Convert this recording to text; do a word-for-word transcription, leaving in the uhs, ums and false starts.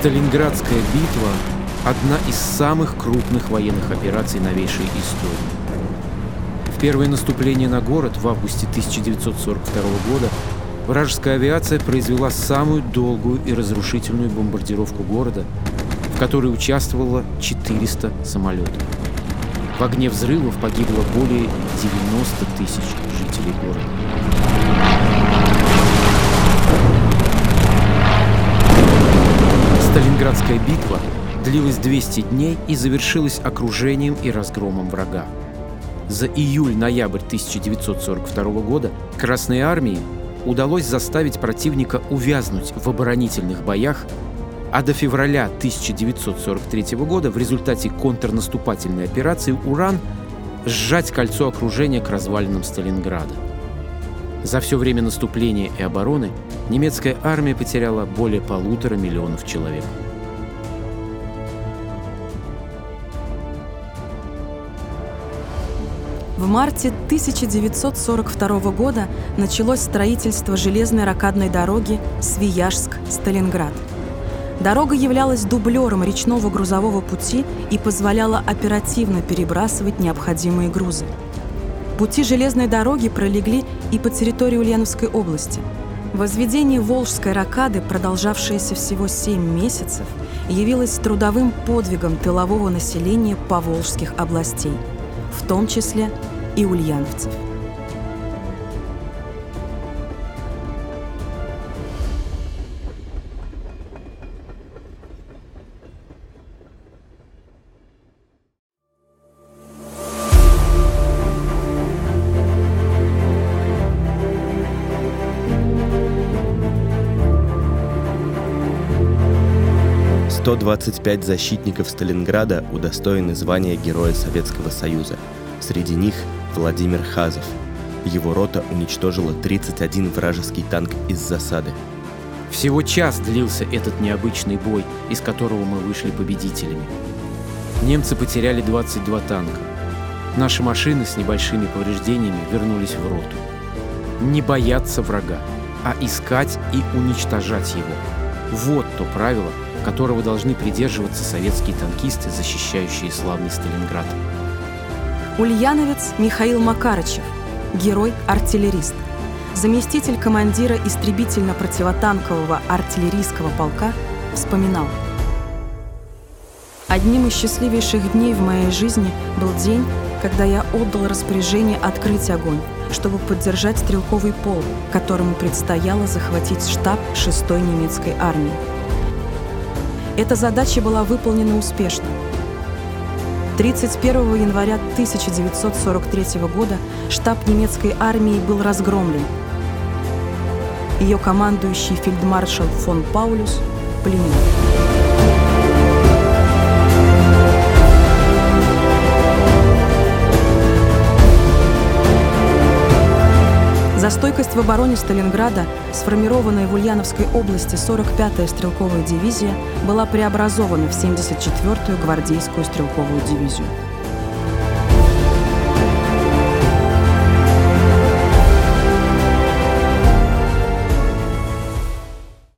Сталинградская битва – одна из самых крупных военных операций новейшей истории. В первое наступление на город в августе тысяча девятьсот сорок второго года вражеская авиация произвела самую долгую и разрушительную бомбардировку города, в которой участвовало четыреста самолетов. В огне взрывов погибло более девяноста тысяч жителей города. Сталинградская битва длилась двести дней и завершилась окружением и разгромом врага. За июль-ноябрь тысяча девятьсот сорок второго года Красной армии удалось заставить противника увязнуть в оборонительных боях, а до февраля тысяча девятьсот сорок третьего года в результате контрнаступательной операции «Уран» сжать кольцо окружения к развалинам Сталинграда. За все время наступления и обороны немецкая армия потеряла более полутора миллионов человек. В марте тысяча девятьсот сорок второго года началось строительство железной рокадной дороги Свияжск-Сталинград. Дорога являлась дублером речного грузового пути и позволяла оперативно перебрасывать необходимые грузы. Пути железной дороги пролегли и по территории Ульяновской области. Возведение Волжской рокады, продолжавшееся всего семь месяцев, явилось трудовым подвигом тылового населения поволжских областей, в том числе и ульяновцев. сто двадцать пять защитников Сталинграда удостоены звания Героя Советского Союза. Среди них Владимир Хазов. Его рота уничтожила тридцать один вражеский танк из засады. Всего час длился этот необычный бой, из которого мы вышли победителями. Немцы потеряли двадцать два танка. Наши машины с небольшими повреждениями вернулись в роту. Не бояться врага, а искать и уничтожать его. Вот то правило, которого должны придерживаться советские танкисты, защищающие славный Сталинград. Ульяновец Михаил Макарычев, герой-артиллерист, заместитель командира истребительно-противотанкового артиллерийского полка, вспоминал: «Одним из счастливейших дней в моей жизни был день, когда я отдал распоряжение открыть огонь, чтобы поддержать стрелковый полк, которому предстояло захватить штаб шестой немецкой армии. Эта задача была выполнена успешно. тридцать первого января тысяча девятьсот сорок третьего года штаб немецкой армии был разгромлен. Ее командующий фельдмаршал фон Паулюс пленен». За стойкость в обороне Сталинграда, сформированная в Ульяновской области сорок пятая стрелковая дивизия была преобразована в семьдесят четвёртую гвардейскую стрелковую дивизию.